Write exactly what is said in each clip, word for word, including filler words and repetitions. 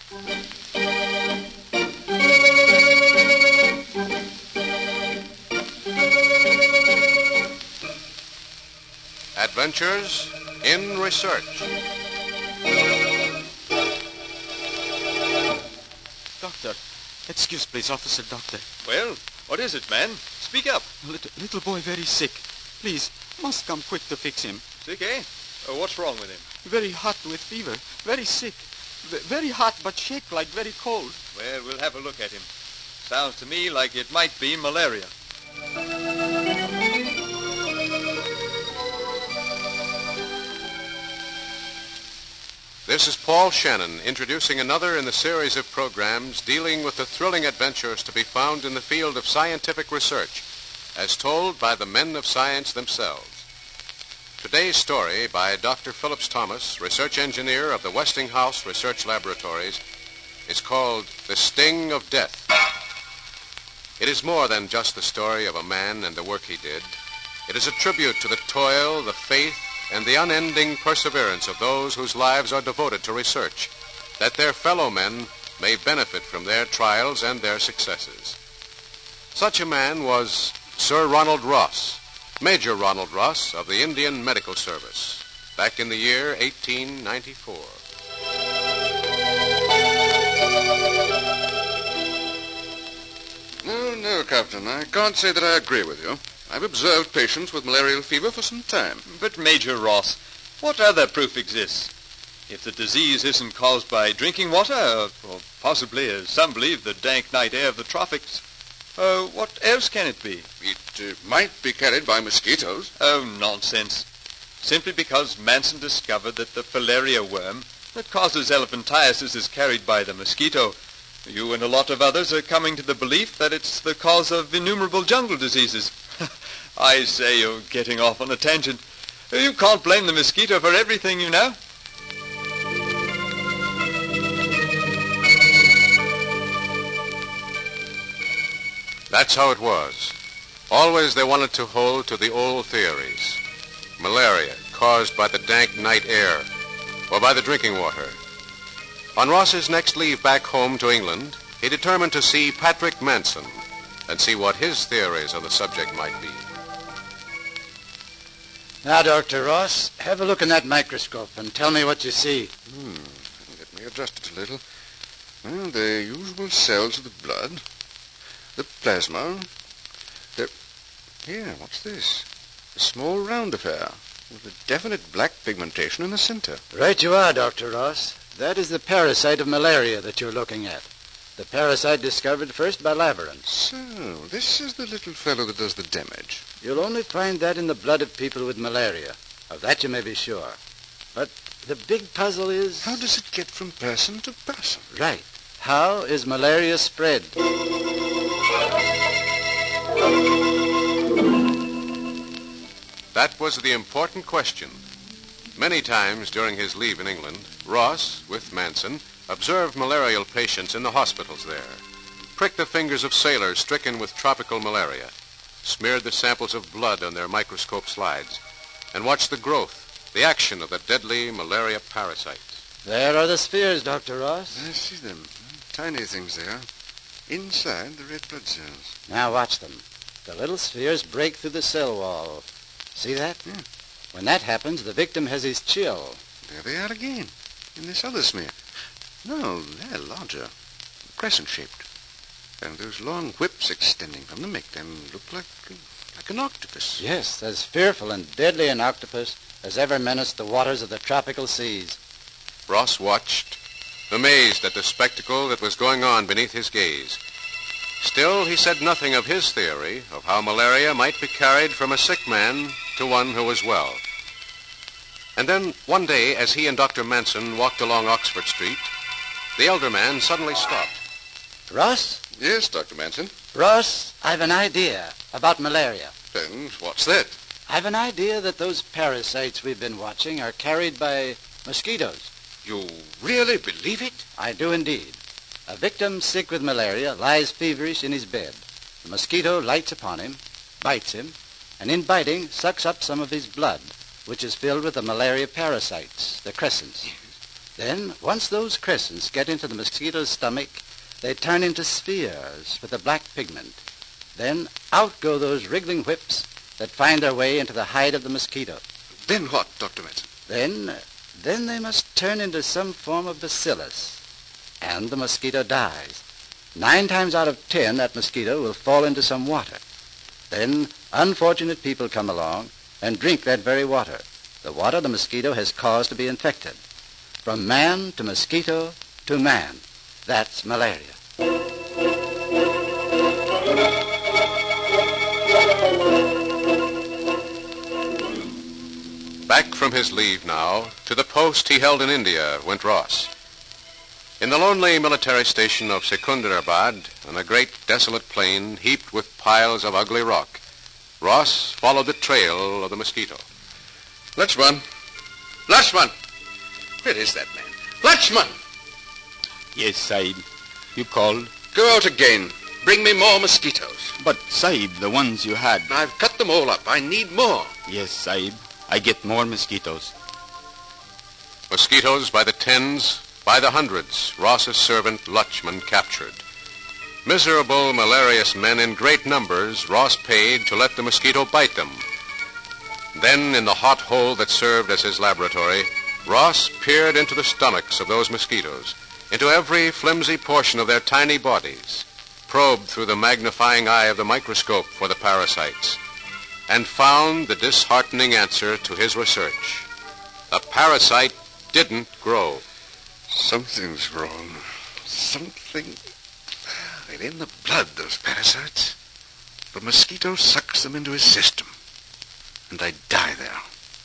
Adventures in Research. Doctor, excuse please, Officer Doctor. Well, what is it, man? Speak up. Little, little boy very sick. Please, must come quick to fix him. Sick, eh? Oh, what's wrong with him? Very hot with fever. Very sick. V- very hot but shake like very cold. Well, we'll have a look at him. Sounds to me like it might be malaria. This is Paul Shannon introducing another in the series of programs dealing with the thrilling adventures to be found in the field of scientific research, as told by the men of science themselves. Today's story by Doctor Phillips Thomas, research engineer of the Westinghouse Research Laboratories, is called The Sting of Death. It is more than just the story of a man and the work he did. It is a tribute to the toil, the faith, and the unending perseverance of those whose lives are devoted to research, that their fellow men may benefit from their trials and their successes. Such a man was Sir Ronald Ross, Major Ronald Ross of the Indian Medical Service, back in the year eighteen ninety-four. No, no, Captain, I can't say that I agree with you. I've observed patients with malarial fever for some time. But, Major Ross, what other proof exists? If the disease isn't caused by drinking water, or, or possibly, as some believe, the dank night air of the tropics, uh, what else can it be? It uh, might be carried by mosquitoes. Oh, nonsense. Simply because Manson discovered that the filaria worm that causes elephantiasis is carried by the mosquito, you and a lot of others are coming to the belief that it's the cause of innumerable jungle diseases. I say, you're getting off on a tangent. You can't blame the mosquito for everything, you know. That's how it was. Always they wanted to hold to the old theories. Malaria caused by the dank night air or by the drinking water. On Ross's next leave back home to England, he determined to see Patrick Manson and see what his theories on the subject might be. Now, Doctor Ross, have a look in that microscope and tell me what you see. Hmm. Let me adjust it a little. Well, the usual cells of the blood, the plasma, the... Here, what's this? A small round affair with a definite black pigmentation in the center. Right you are, Doctor Ross. That is the parasite of malaria that you're looking at. The parasite discovered first by Laveran. So, this is the little fellow that does the damage. You'll only find that in the blood of people with malaria. Of that you may be sure. But the big puzzle is... How does it get from person to person? Right. How is malaria spread? That was the important question. Many times during his leave in England, Ross, with Manson, observed malarial patients in the hospitals there, pricked the fingers of sailors stricken with tropical malaria, smeared the samples of blood on their microscope slides, and watched the growth, the action of the deadly malaria parasites. There are the spheres, Doctor Ross. I see them. Tiny things they are. Inside the red blood cells. Now watch them. The little spheres break through the cell wall. See that? Yeah. When that happens, the victim has his chill. There they are again, in this other smear. No, they're larger, crescent-shaped. And those long whips extending from them make them look like, like an octopus. Yes, as fearful and deadly an octopus as ever menaced the waters of the tropical seas. Ross watched, amazed at the spectacle that was going on beneath his gaze. Still, he said nothing of his theory of how malaria might be carried from a sick man to one who was well. And then, one day, as he and Doctor Manson walked along Oxford Street, the elder man suddenly stopped. Ross? Yes, Doctor Manson. Ross, I've an idea about malaria. And what's that? I've an idea that those parasites we've been watching are carried by mosquitoes. You really believe it? I do indeed. A victim sick with malaria lies feverish in his bed. The mosquito lights upon him, bites him, and in biting sucks up some of his blood, which is filled with the malaria parasites, the crescents. Then, once those crescents get into the mosquito's stomach, they turn into spheres with a black pigment. Then out go those wriggling whips that find their way into the hide of the mosquito. Then what, Doctor Madsen? Then, then they must turn into some form of bacillus, and the mosquito dies. Nine times out of ten, that mosquito will fall into some water. Then unfortunate people come along and drink that very water, the water the mosquito has caused to be infected. From man to mosquito to man. That's malaria. Back from his leave now, to the post he held in India, went Ross. In the lonely military station of Secunderabad, on a great desolate plain heaped with piles of ugly rock, Ross followed the trail of the mosquito. Lakshman! Lakshman! Where is that man? Lakshman! Yes, Sahib. You called? Go out again. Bring me more mosquitoes. But, Sahib, the ones you had. I've cut them all up. I need more. Yes, Sahib. I get more mosquitoes. Mosquitoes by the tens, by the hundreds, Ross's servant Lutchman captured. Miserable, malarious men in great numbers Ross paid to let the mosquito bite them. Then, in the hot hole that served as his laboratory, Ross peered into the stomachs of those mosquitoes, into every flimsy portion of their tiny bodies, probed through the magnifying eye of the microscope for the parasites, and found the disheartening answer to his research. The parasite didn't grow. Something's wrong. Something... They're in the blood, those parasites. The mosquito sucks them into his system, and they die there.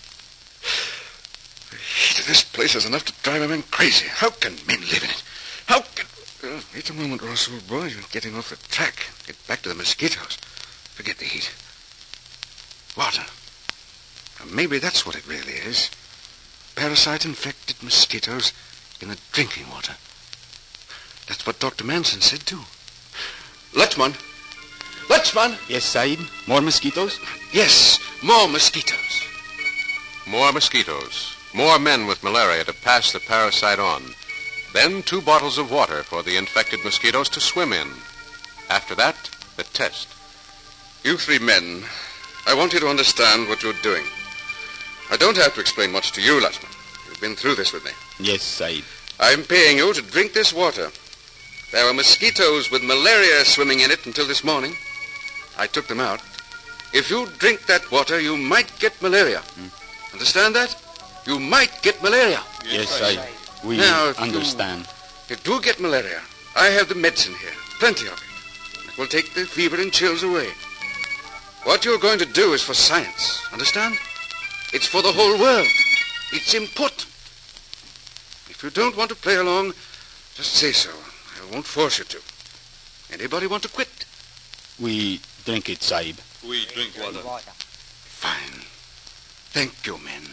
The heat of this place is enough to drive a man crazy. How can men live in it? How can... Uh, wait a moment, Ross, old boy. You're getting off the track. Get back to the mosquitoes. Forget the heat. Water. Now, maybe that's what it really is. Parasite-infected mosquitoes in the drinking water. That's what Doctor Madsen said, too. Lutchman! Lutchman! Yes, Sahib. More mosquitoes? Yes, more mosquitoes. More mosquitoes, more men with malaria to pass the parasite on. Then two bottles of water for the infected mosquitoes to swim in. After that, the test. You three men, I want you to understand what you're doing. I don't have to explain much to you, Lutchman. You've been through this with me. Yes, Sahib. I'm paying you to drink this water. There were mosquitoes with malaria swimming in it until this morning. I took them out. If you drink that water, you might get malaria. Hmm. Understand that? You might get malaria. Yes, Sahib. We now, if understand. You, if you do get malaria, I have the medicine here. Plenty of it. It will take the fever and chills away. What you're going to do is for science. Understand? It's for the whole world. It's important. If you don't want to play along, just say so. I won't force you to. Anybody want to quit? We drink it, Sahib. We drink water. Fine. Thank you, men.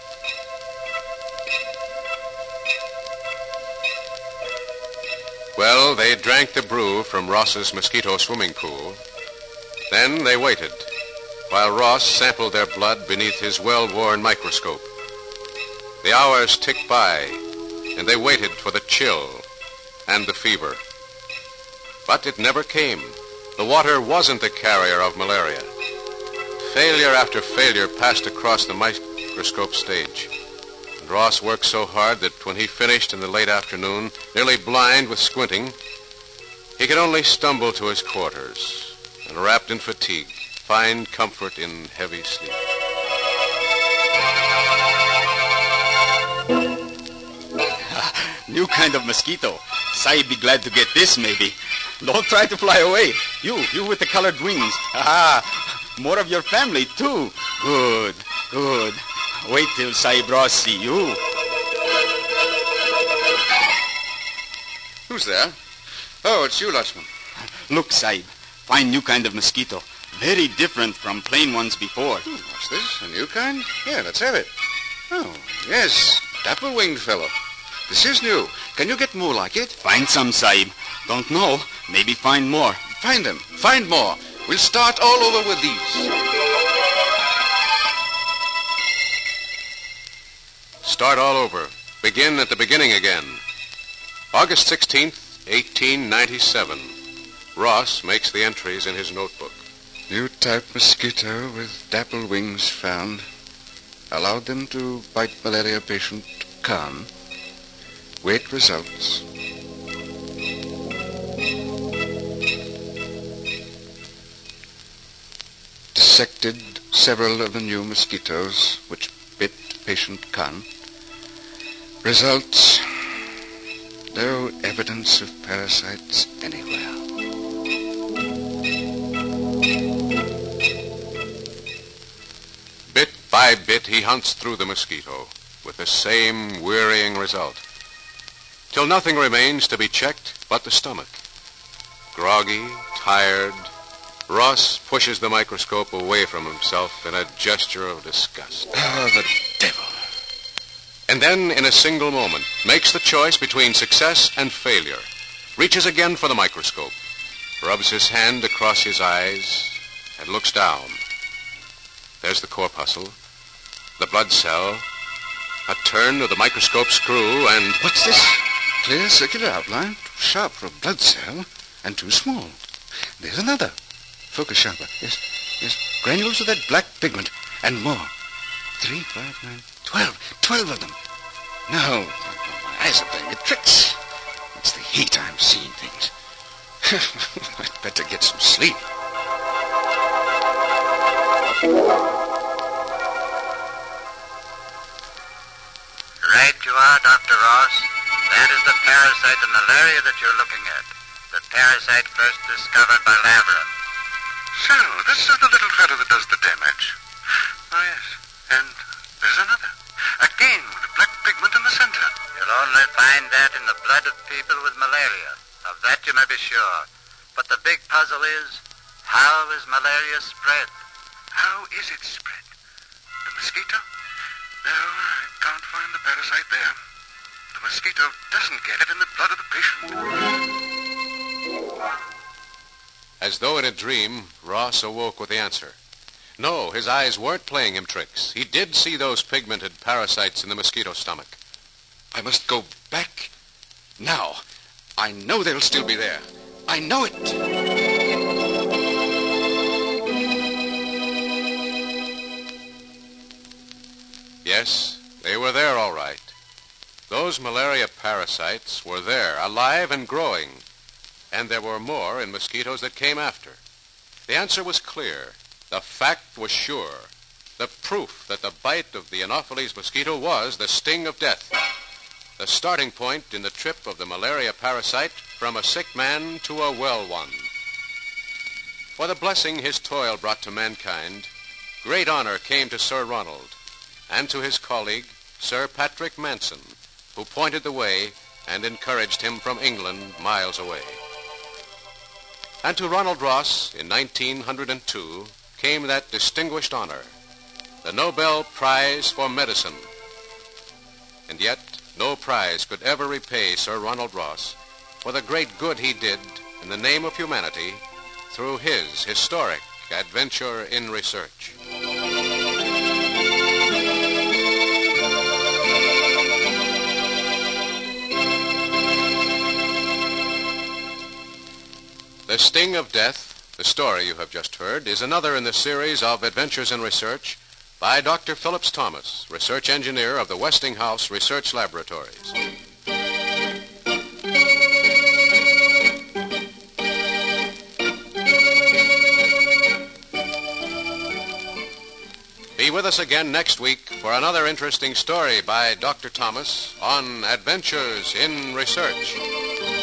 Well, they drank the brew from Ross's mosquito swimming pool. Then they waited, while Ross sampled their blood beneath his well-worn microscope. The hours ticked by, and they waited for the chill and the fever. But it never came. The water wasn't the carrier of malaria. Failure after failure passed across the microscope stage. And Ross worked so hard that when he finished in the late afternoon, nearly blind with squinting, he could only stumble to his quarters and, wrapped in fatigue, find comfort in heavy sleep. New kind of mosquito. Sahib be glad to get this, maybe. Don't try to fly away. You, you with the colored wings. Ah, more of your family, too. Good, good. Wait till Sahib Ross see you. Who's there? Oh, it's you, Lutchman. Look, Sahib. Fine new kind of mosquito. Very different from plain ones before. Hmm, what's this? A new kind? Yeah, let's have it. Oh, yes. Dapple-winged fellow. This is new. Can you get more like it? Find some, Sahib. Don't know. Maybe find more. Find them. Find more. We'll start all over with these. Start all over. begin at the beginning again. August sixteenth, eighteen ninety-seven. Ross makes the entries in his notebook. New type mosquito with dapple wings found. Allowed them to bite malaria patient Khan. Wait results. Dissected several of the new mosquitoes which bit patient Khan. Results. No evidence of parasites anywhere. Bit by bit, he hunts through the mosquito with the same wearying result, till nothing remains to be checked but the stomach. Groggy, tired, Ross pushes the microscope away from himself in a gesture of disgust. Oh, the devil. And then, in a single moment, makes the choice between success and failure. Reaches again for the microscope, rubs his hand across his eyes, and looks down. There's the corpuscle, the blood cell, a turn of the microscope screw, and... What's this? Clear circular outline, too sharp for a blood cell, and too small. There's another. Focus sharper. Yes, yes. Granules of that black pigment, and more. Three, five, nine, twelve. Twelve of them. No, my eyes are playing me tricks. It's the heat I'm seeing things. I'd better get some sleep. Right you are, Doctor Ross. That is the parasite of malaria that you're looking at. The parasite first discovered by Laveran. So, this is the little fellow that does the damage. Oh, yes. And there's another. Again, with the black pigment in the center. You'll only find that in the blood of people with malaria. Of that you may be sure. But the big puzzle is, how is malaria spread? How is it spread? The mosquito? No, I can't find the parasite there. The mosquito doesn't get it in the blood of the patient. As though in a dream, Ross awoke with the answer. No, his eyes weren't playing him tricks. He did see those pigmented parasites in the mosquito stomach. I must go back now. I know they'll still be there. I know it. Yes, they were there all right. Those malaria parasites were there, alive and growing. And there were more in mosquitoes that came after. The answer was clear. The fact was sure. The proof that the bite of the Anopheles mosquito was the sting of death. The starting point in the trip of the malaria parasite from a sick man to a well one. For the blessing his toil brought to mankind, great honor came to Sir Ronald and to his colleague, Sir Patrick Manson, who pointed the way and encouraged him from England miles away. And to Ronald Ross in nineteen oh two came that distinguished honor, the Nobel Prize for Medicine. And yet, no prize could ever repay Sir Ronald Ross for the great good he did in the name of humanity through his historic adventure in research. The Sting of Death, the story you have just heard, is another in the series of Adventures in Research by Doctor Phillips Thomas, research engineer of the Westinghouse Research Laboratories. Be with us again next week for another interesting story by Doctor Thomas on Adventures in Research.